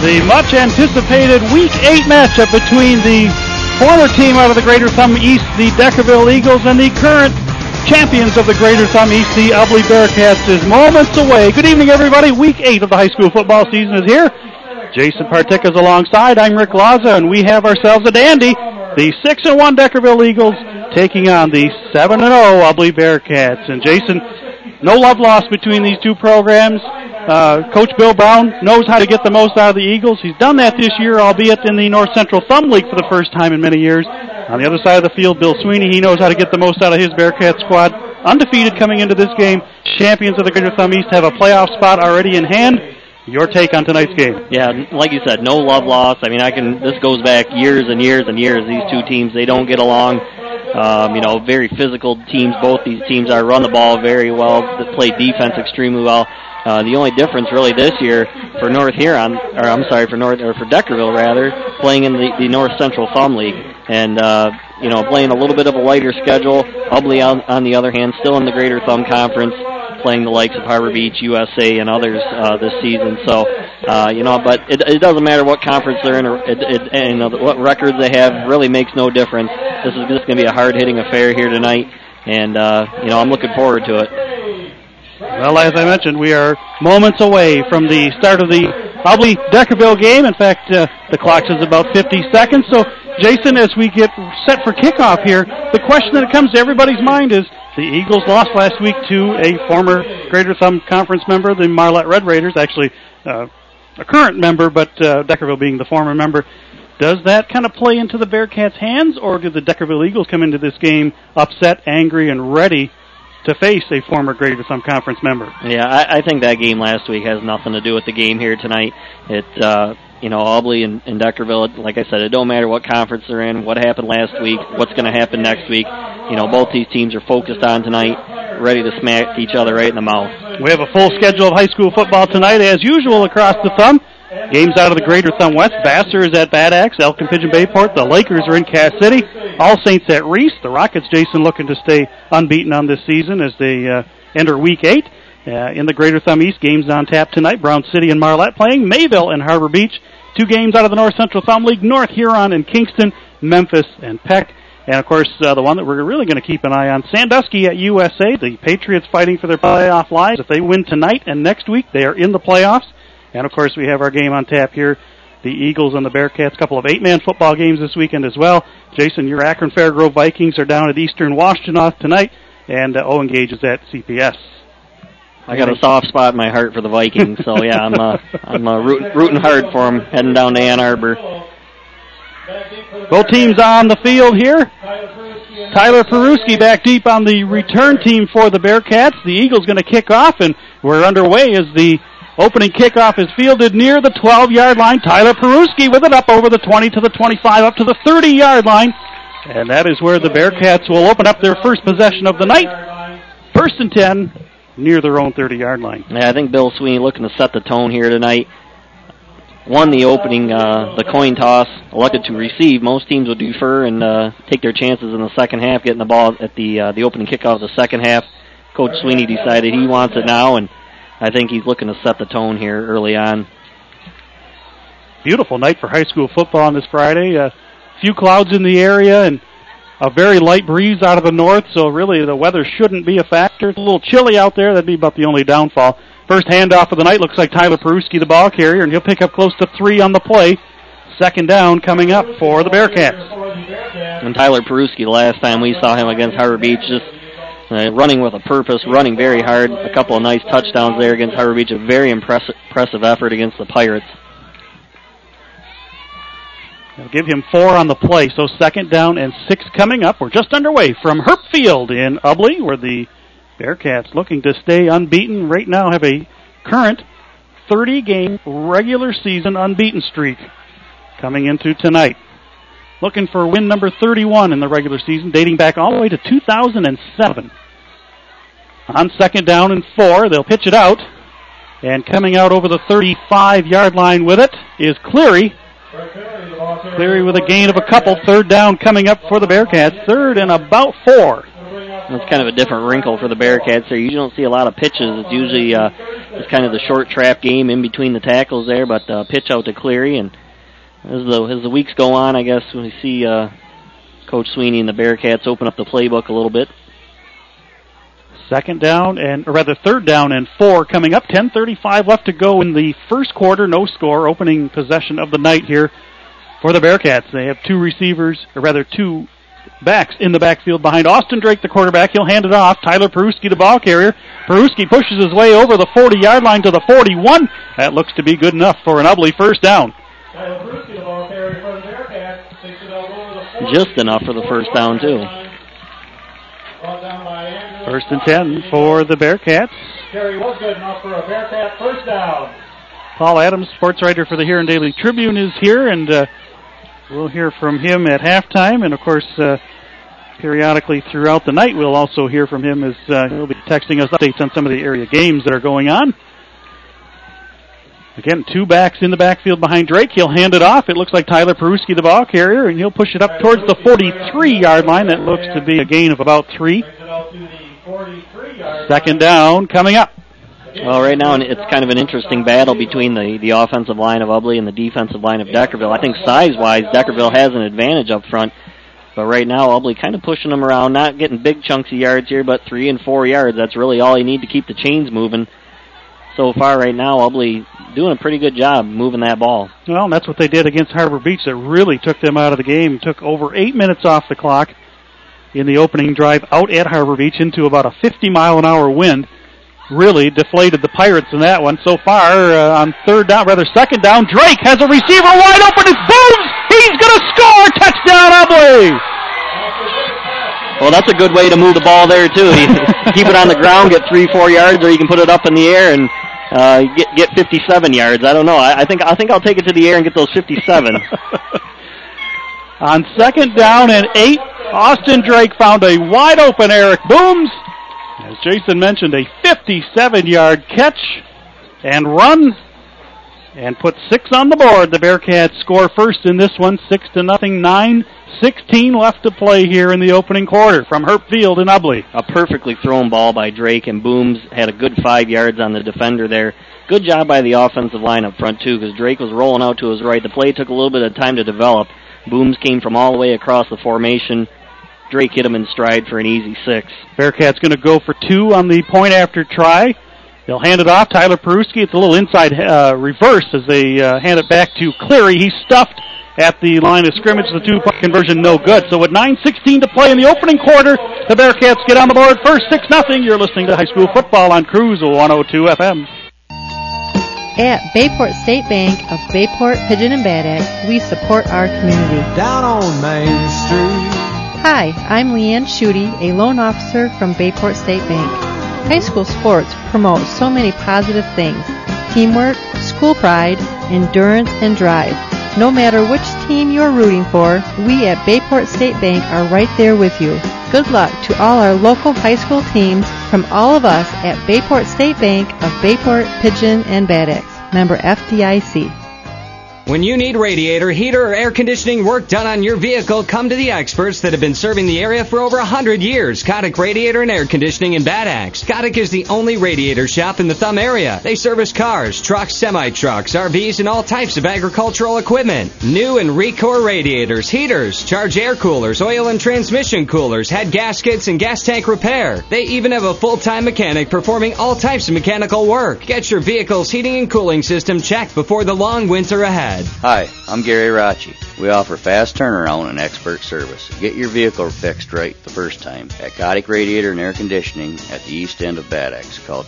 The much-anticipated Week 8 matchup between the former team out of the Greater Thumb East, the Deckerville Eagles, and the current champions of the Greater Thumb East, the Ubly Bearcats, is moments away. Good evening, everybody. Week 8 of the high school football season is here. Jason Partic is alongside. I'm Rick Laza, and we have ourselves a dandy. The 6-1 Deckerville Eagles taking on the 7-0 Ubly Bearcats. And Jason, no love lost between these two programs. Coach Bill Brown knows how to get the most out of the Eagles. He's done that this year, albeit in the North Central Thumb League for the first time in many years. On the other side of the field, Bill Sweeney, he knows how to get the most out of his Bearcat squad. Undefeated coming into this game. Champions of the Greater Thumb East have a playoff spot already in hand. Your take on tonight's game? Yeah, like you said, no love lost. I mean, this goes back years and years and years. These two teams, they don't get along. Very physical teams. Both these teams are run the ball very well, play defense extremely well. The only difference really this year for North Huron, for Deckerville rather, playing in the North Central Thumb League, and playing a little bit of a lighter schedule. Ubly on the other hand, still in the Greater Thumb Conference, playing the likes of Harbor Beach, USA, and others this season. So, but it doesn't matter what conference they're in or what records they have. Really makes no difference. This is just going to be a hard-hitting affair here tonight, and I'm looking forward to it. Well, as I mentioned, we are moments away from the start of the Ubly Deckerville game. In fact, the clock says about 50 seconds. So, Jason, as we get set for kickoff here, the question that comes to everybody's mind is, the Eagles lost last week to a former Greater Thumb Conference member, the Marlette Red Raiders, actually a current member, but Deckerville being the former member. Does that kind of play into the Bearcats' hands, or do the Deckerville Eagles come into this game upset, angry, and ready to face a former Greater Thumb Conference member? Yeah, I think that game last week has nothing to do with the game here tonight. Ubly and Deckerville, like I said, it don't matter what conference they're in, what happened last week, what's going to happen next week. Both these teams are focused on tonight, ready to smack each other right in the mouth. We have a full schedule of high school football tonight, as usual, across the Thumb. Games out of the Greater Thumb West. Vassar is at Bad Axe, Elkin Pigeon Bayport. The Lakers are in Cass City. All Saints at Reese. The Rockets, Jason, looking to stay unbeaten on this season as they enter Week 8. In the Greater Thumb East, games on tap tonight. Brown City and Marlette playing. Mayville and Harbor Beach. Two games out of the North Central Thumb League. North Huron and Kingston. Memphis and Peck. And, of course, the one that we're really going to keep an eye on, Sandusky at USA. The Patriots fighting for their playoff lives. If they win tonight and next week, they are in the playoffs. And, of course, we have our game on tap here, the Eagles and the Bearcats. A couple of 8-man football games this weekend as well. Jason, your Akron Fairgrove Vikings are down at Eastern Washtenaw tonight, and Owen Gage is at CPS. I got a soft spot in my heart for the Vikings, so, yeah, I'm rooting hard for them, heading down to Ann Arbor. Both teams on the field here. Tyler Peruski back deep on the return team for the Bearcats. The Eagles going to kick off, and we're underway as the opening kickoff is fielded near the 12-yard line. Tyler Peruski with it up over the 20 to the 25, up to the 30-yard line. And that is where the Bearcats will open up their first possession of the night. First and 10 near their own 30-yard line. Yeah, I think Bill Sweeney looking to set the tone here tonight. Won the opening, the coin toss, elected to receive. Most teams would defer and take their chances in the second half, getting the ball at the opening kickoff of the second half. Coach Sweeney decided he wants it now, and I think he's looking to set the tone here early on. Beautiful night for high school football on this Friday. A few clouds in the area and a very light breeze out of the north, so really the weather shouldn't be a factor. It's a little chilly out there. That'd be about the only downfall. First handoff of the night looks like Tyler Peruski, the ball carrier, and he'll pick up close to 3 on the play. Second down coming up for the Bearcats. And Tyler Peruski, the last time we saw him against Harbor Beach, just running with a purpose, running very hard. A couple of nice touchdowns there against Harbor Beach. A very impressive effort against the Pirates. They'll give him 4 on the play, so second down and 6 coming up. We're just underway from Herp Field in Ubly, where the Bearcats, looking to stay unbeaten, right now have a current 30-game regular season unbeaten streak coming into tonight. Looking for win number 31 in the regular season, dating back all the way to 2007. On second down and 4, they'll pitch it out. And coming out over the 35-yard line with it is Cleary. Cleary with a gain of a couple. Third down coming up for the Bearcats. Third and about 4. That's kind of a different wrinkle for the Bearcats there. You don't see a lot of pitches. It's usually it's kind of the short trap game in between the tackles there, but pitch out to Cleary. And as the weeks go on, I guess we see Coach Sweeney and the Bearcats open up the playbook a little bit. Third down and 4 coming up. 10:35 left to go in the first quarter. No score. Opening possession of the night here for the Bearcats. They have two backs in the backfield behind Austin Drake, the quarterback. He'll hand it off. Tyler Peruski, the ball carrier. Peruski pushes his way over the 40-yard line to the 41. That looks to be good enough for an Ubly first down. Tyler Peruski, the ball carrier for the Bearcats, takes it out over the 40. Just enough for the first down, too. First and 10 for the Bearcats. Carry was good enough for a Bearcat first down. Paul Adams, sports writer for the Huron Daily Tribune, is here, and we'll hear from him at halftime. And, of course, periodically throughout the night, we'll also hear from him as he'll be texting us updates on some of the area games that are going on. Again, two backs in the backfield behind Drake. He'll hand it off. It looks like Tyler Peruski, the ball carrier, and he'll push it up towards the 43-yard line. That looks to be a gain of about 3. Second down coming up. Well, right now it's kind of an interesting battle between the offensive line of Ubly and the defensive line of Deckerville. I think size-wise, Deckerville has an advantage up front. But right now, Ubly kind of pushing them around, not getting big chunks of yards here, but 3 and 4 yards. That's really all you need to keep the chains moving. So far right now, Ubly doing a pretty good job moving that ball. Well, that's what they did against Harbor Beach. That really took them out of the game. Took over 8 minutes off the clock in the opening drive out at Harbor Beach into about a 50-mile-an-hour wind. Really deflated the Pirates in that one. So far, on second down, Drake has a receiver wide open. It's Booms! He's going to score! Touchdown, Ubly! Well, that's a good way to move the ball there, too. You keep it on the ground, get 3-4 yards, or you can put it up in the air and get 57 yards. I don't know. I think I'll take it to the air and get those 57. On second down and 8, Austin Drake found a wide open Eric Booms. As Jason mentioned, a 57-yard catch and run, and put 6 on the board. The Bearcats score first in this one, 6-0, 9:16 left to play here in the opening quarter from Herp Field in Ubly. A perfectly thrown ball by Drake, and Booms had a good 5 yards on the defender there. Good job by the offensive line up front, too, because Drake was rolling out to his right. The play took a little bit of time to develop. Booms came from all the way across the formation. Drake hit him in stride for an easy 6. Bearcats going to go for 2 on the point after try. They'll hand it off. Tyler Peruski. It's a little inside reverse as they hand it back to Cleary. He's stuffed at the line of scrimmage. The 2-point conversion no good. So with 9:16 to play in the opening quarter, the Bearcats get on the board first, 6-0. You're listening to high school football on Cruise 102 FM. At Bayport State Bank of Bayport, Pigeon, and Bad Axe, we support our community. Down on Main Street. Hi, I'm Leanne Schutte, a loan officer from Bayport State Bank. High school sports promote so many positive things: teamwork, school pride, endurance, and drive. No matter which team you're rooting for, we at Bayport State Bank are right there with you. Good luck to all our local high school teams from all of us at Bayport State Bank of Bayport, Pigeon, and Bad Axe. Member FDIC. When you need radiator, heater, or air conditioning work done on your vehicle, come to the experts that have been serving the area for over 100 years. Kotick Radiator and Air Conditioning in Bad Axe. Kotick is the only radiator shop in the Thumb area. They service cars, trucks, semi-trucks, RVs, and all types of agricultural equipment. New and Recor radiators, heaters, charge air coolers, oil and transmission coolers, head gaskets, and gas tank repair. They even have a full-time mechanic performing all types of mechanical work. Get your vehicle's heating and cooling system checked before the long winter ahead. Hi, I'm Gary Rachi. We offer fast turnaround and expert service. Get your vehicle fixed right the first time at Kotick Radiator and Air Conditioning at the east end of Bad Axe. Call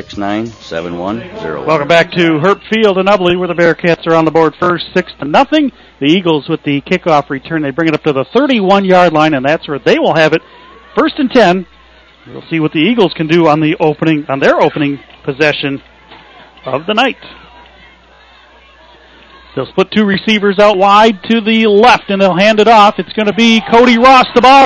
269-7101. Welcome back to Herp Field in Ubly, where the Bearcats are on the board first, 6-0. The Eagles with the kickoff return. They bring it up to the 31-yard line, and that's where they will have it. 1st and 10. We'll see what the Eagles can do on their opening possession of the night. They'll split 2 receivers out wide to the left, and they'll hand it off. It's going to be Cody Ross, the ball